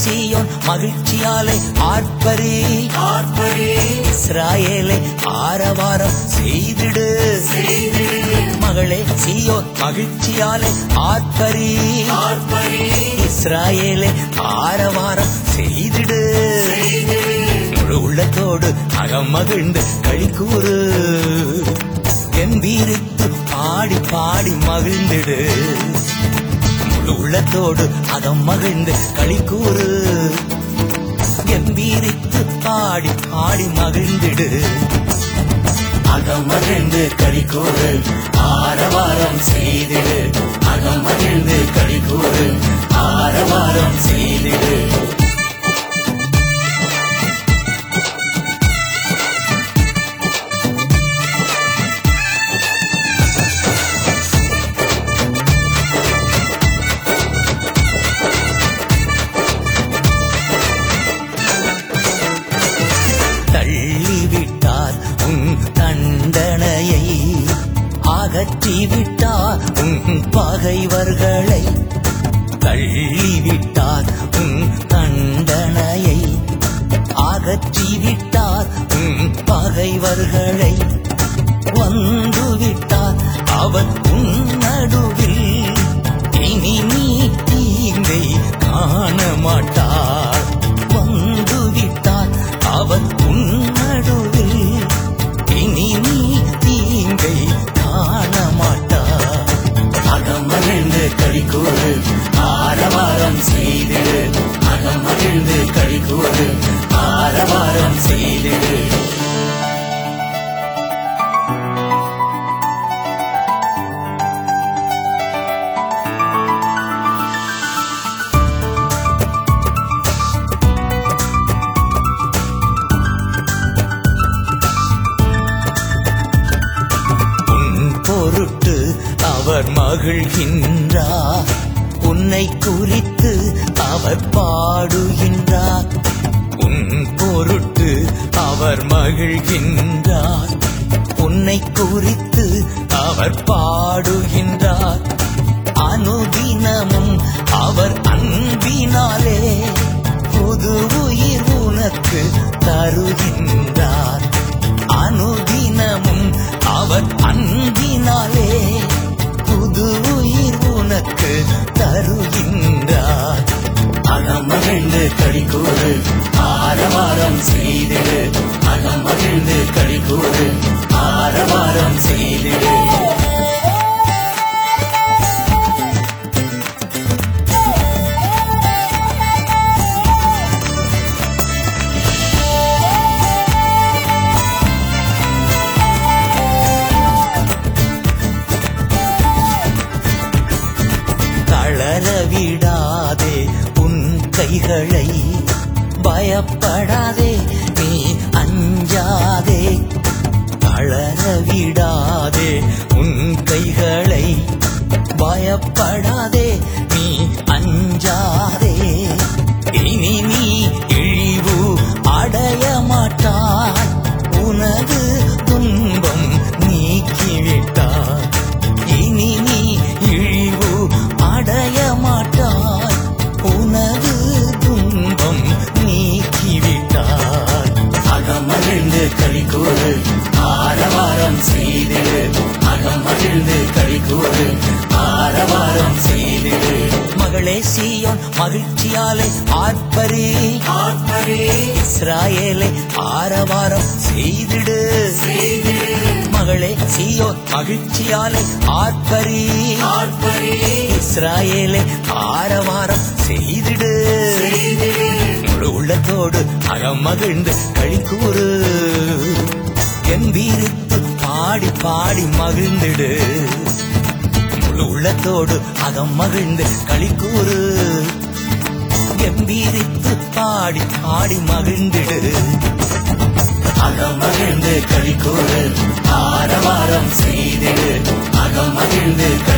சீயோன் மகிழ்ச்சியாலே ஆர்ப்பரி இஸ்ராயேலை ஆரவாரம் செய்திடு மகளே சீயோன் மகிழ்ச்சியாலே ஆர்ப்பரி இஸ்ராயேலை ஆரவாரம் செய்திடு முழு உள்ளத்தோடு அகம் மகிழ்ந்து களிக்கூறு கம்பீரித்து பாடி பாடி மகிழ்ந்திடு முழு உள்ளத்தோடு அகம் மகிழ்ந்து களிக்கூறு கம்பீரித்து பாடி பாடி மகிழ்ந்திடு அகம் மகிழ்ந்து களிக்கூறு ஆரவாரம் செய்திடு அகம் மகிழ்ந்து களிக்கூறு ஆரவாரம் செய்திடு தள்ளிவிட்டார் உன் தண்டனையை அகற்றிவிட்டார் உன் பகைவர்களை தள்ளிவிட்டார் உன் தண்டனையை அகற்றிவிட்டார் உன் பகைவர்களை வந்துவிட்டார் அவர் உன் நடுவில் இனி நீ தீங்கை காண மாட்டார் வந்துவிட்டார் அவர் உன் நடுவில் இனி நீ தீங்கை காண மாட்டார் அகம் மகிழ்ந்து களிக்கூறு ஆரவாரம் செய்திடு அகம் மகிழ்ந்து களிக்கூறு ஆரவாரம் செய்திடு பொருட்டு அவர் மகிழ்கின்றார் உன்னை குறித்து அவர் பாடுகின்றார் உன் பொருட்டு அவர் மகிழ்கின்றார் உன்னை குறித்து அவர் பாடுகின்றார் அனுதினமும் அவர் அன்பினாலே புது உயிர் உனக்கு தருகின்றார் அனுதினமும் அவர் அன்பினாலே புது உயிர் உனக்கு தருகின்றார் அகம் மகிழ்ந்து களிக்கூறு ஆரவாரம் செய்திடு அகம் மகிழ்ந்து களிக்கூறு ஆரவாரம் செய்திடு விடாதே உன் கைகளை பயப்படாதே நீ அஞ்சாதே தளர விடாதே உன் கைகளை பயப்படாதே நீ அஞ்சாதே இனி நீ இழிவு அடைய மாட்டாய் உனது துன்பம் நீக்கிவிட்டாய் இனி நீ இழிவு அடைய மாட்டாய் உனது துன்பம் நீக்கிவிட்டாய் அகம் மகிழ்ந்து களிக்கூறு ஆரவாரம் செய்திடு அகம் மகிழ்ந்து களிக்கூறு ஆரவாரம் செய்திடு மகளே சீயோன் மகிழ்ச்சியாலே ஆர்ப்பரி இஸ்ராயேலை ஆரவாரம் செய்திடு மகளே சீயோன் மகிழ்ச்சியாலே ஆர்ப்பரி இஸ்ராயேலை ஆரவாரம் செய்திடு முழு உள்ளத்தோடு அகம் மகிழ்ந்து களிக்கூறு கம்பீரித்து பாடி பாடி மகிழ்ந்திடு முழு உள்ளத்தோடு அகம் மகிழ்ந்து களிக்கூறு கம்பீரித்து பாடி பாடி மகிழ்ந்திடு அகம் மகிழ்ந்து களிக்கூறு ஆரவாரம் செய்திடு அகம் மகிழ்ந்து